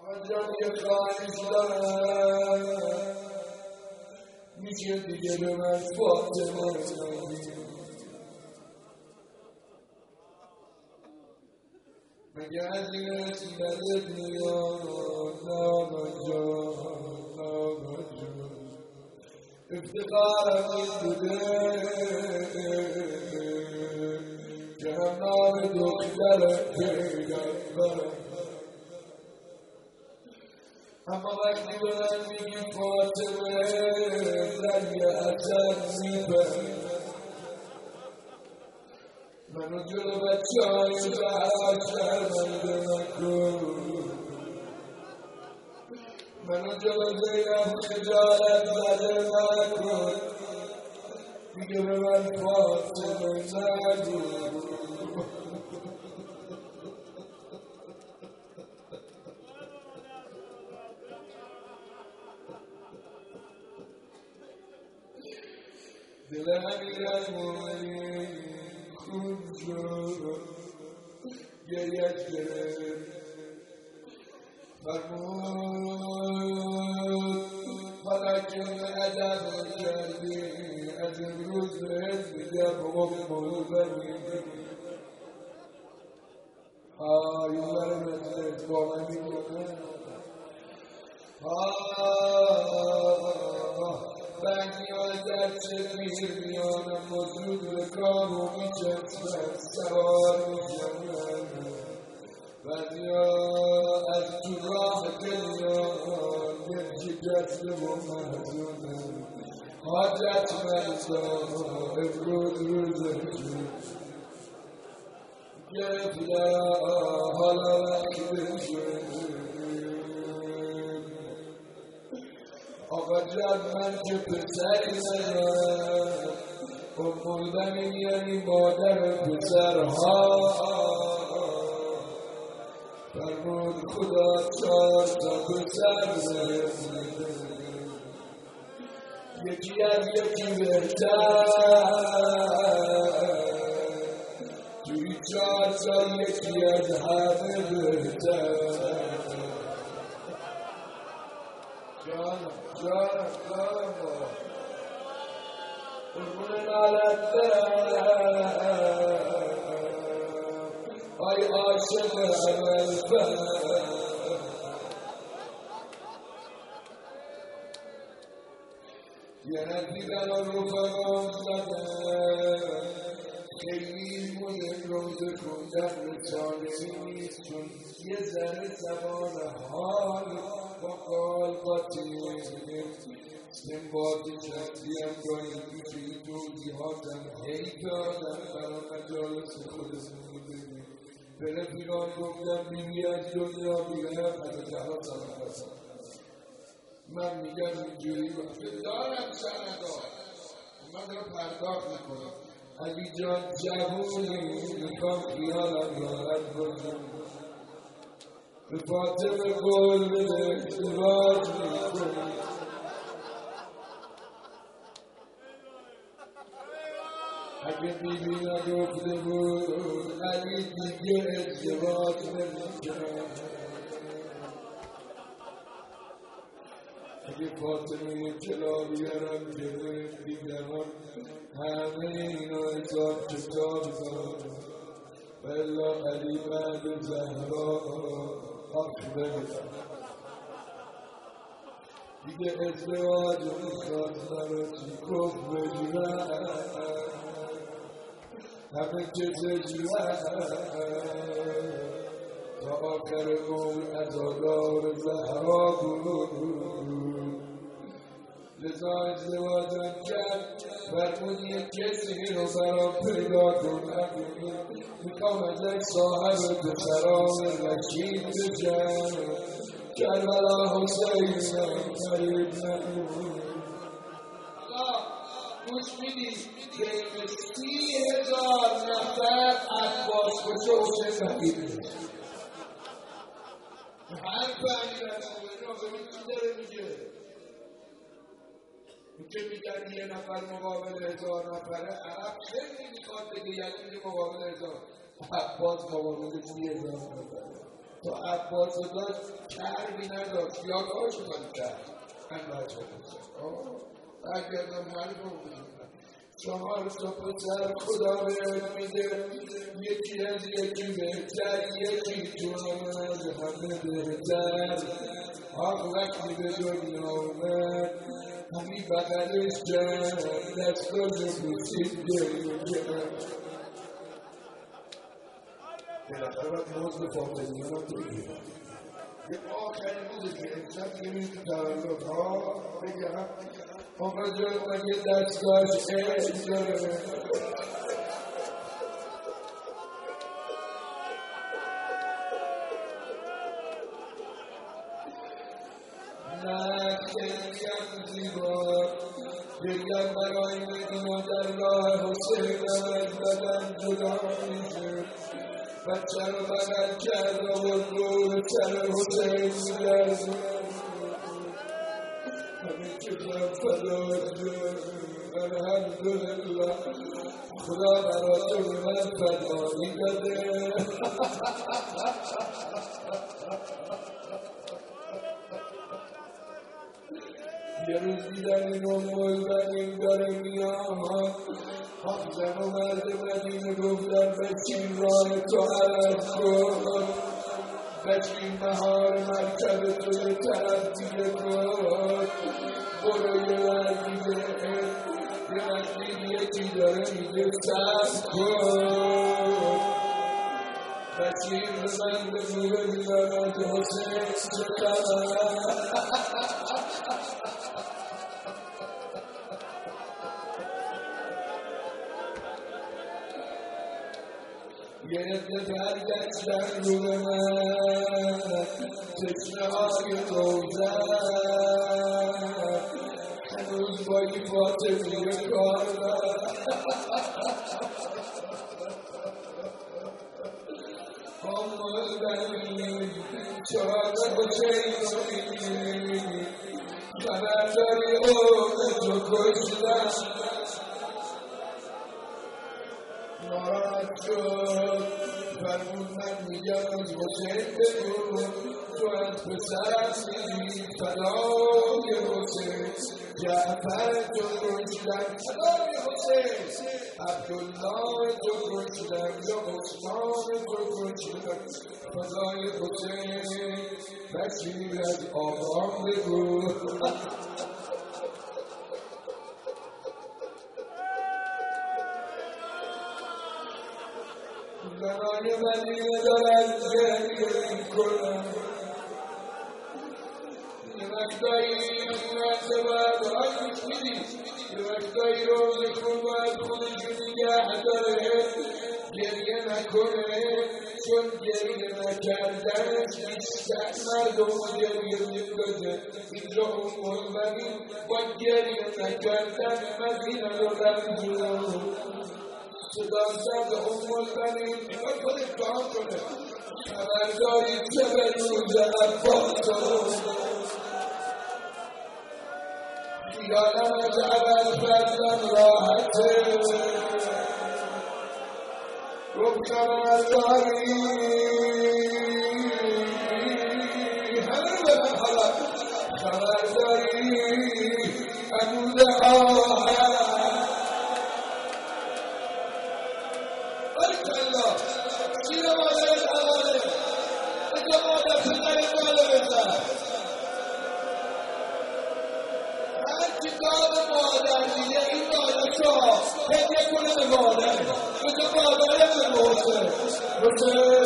جان یه خواهش دارم میشه دیگه به من فاطمه نگی مگه از این اسمت میاد نامه جان افتخارم این بوده که هم نام دختر پیغمبرم اما وقتی به من میگی فاطمه در یه اثر میبری منو جلو بچه های زهرا شرمنده نکن منو جلو زینب خجالت زده نکن دیگه به من فاطمه نگو دل امیرالمومنین خون شد گریت گرفت فرمود فلکن ادب کردی از امروز بهت میگم المؤمنین اونور مجلس با من میکنه بعدی آدر چه پیر میانم مزرود رکاب و میچسبن سوار میشنن بعدی از تو راه دلیان گرچه جسد و محزونم حاجت مرزا امروز روزشون گفته حالا وقتشون آقا جان من که پسری ندارم امولدن یعنی مادر پسرها فرمود خدا 4 تا پسر یکی از یکی بهتر توی 4 تا یکی از همه بهتر جانم قربون نالت آی عاشق عمل یه ندیدن و رفقام زدن خیلی مهم روزه خوندن رسانه‌ای نیست چون یه ذره زبان حال با قال قاطی استنباطی چندیم گاهی توی توضیحاتم هی دادم برای مجالس خودمون بگیم به رفیقان گفتم بیبی از دنیا بیرم همه جهات سلام من میگم اینجوری باشه دارم سندار من دارم پرداخت میکنم علی جان جوونی میخوام خیالم راحت باشم به فاطمه قول بده ازدواج میکنی اگه بیبی نگفته بود علی دیگه ازدواج نمیکنم اگه فاطمه جلا بیارم گرفت دیگران همه اینا حساب کتاب دارم بلا علی بعد زهرا آخره دیگه ازدواج میخواد مرا چی کف بجرم همه که زجرم تا آخر عمر عزادار زهرا بود لذا ازدواجم کرد فرمود یک کسی رو برام پیدا کن میخوام ازش صاحب پسران رشید بشم کربلا حسینم قریب نمون گوش میدی بین 30,000 نفر عباس کشه حسین نبیده هر بنی رسول ببین چی داره میگه که میگن یه نفر مقابل 1000 نفره عرب خیلی میخواد بگه یعنی مقابل 1000 عباس مقابل 30,000 نفره تا عباس داشت کرمی نداشت یا داشت من کرد من بچه بسید برگردم حرف رو بزنم 4 تا پسر خدا بهت میده یکی از یکی بهتر یکی تو هم از همه بهتر آخ وقتی به دنیا اومد همی بغلش جمع دستاشو بوسید گریه کرد بالاخره باید موضوع فاطمیان رو بگیرم یه آخرین روزه که امشب میریم تو تولد ها بگم آقا جان من یه دستگاهش عشق داره نه خیلیم زیبا گریم برای میدیم و در راه حسین از بدن جدا میشه بچه رو بغل کرد و رو سر حسین میگرد همین که من فدا جان الحمدلله خدا برا تو به من فدایی داده یه روز دیدن این الم‌البنین داره میاد زن و مرد مدینه گفتن بچین راه تو عرب کن بچین مهار مرکب تو یه طرف دیگه کن برو یه وردیده یه وقتی یکی داره میگه سب کن بچین به من بگو ببینم از حسین چه خبر یه عده برگشتن رو به من تشنه های روزن هنوز با این فاطمیه کار الم‌البنین چراغ حسین خبر داری عمر تو کشتن ناراحت شد فرمود من میگم از حسین بگو تو از پسرم میدی فدای حسین جعفر تو کشتن فدای حسین عبدالله تو کشتن یا عثمان تو کشتن فدای حسین بشیر از آقام بگو زنای مدینه دارن گریه میکنن یه وقتایی وقت باید آیش میدی یه وقتایی روز خون باید خودشو نگه داره گریه نکنه چون گریه نکردنش بیشتر مردم رو گریه میکنه اینجا الم‌البنین با گریه نکردن مدینه رو رنجون صدا زد الم‌البنین اینا خودت کار کنه خبرداری چه به روز عباس خیالم از عوض کردن راحته گفت خبرداری همه به من حالا خبرداری عمود آهن بارکالله زیر مادرت حواله اینجا مادر پدرت بالا بزن هر کتاب مادر دیگه این دانش‌ها هدیه کنه به مادر اینجا مادر به حسین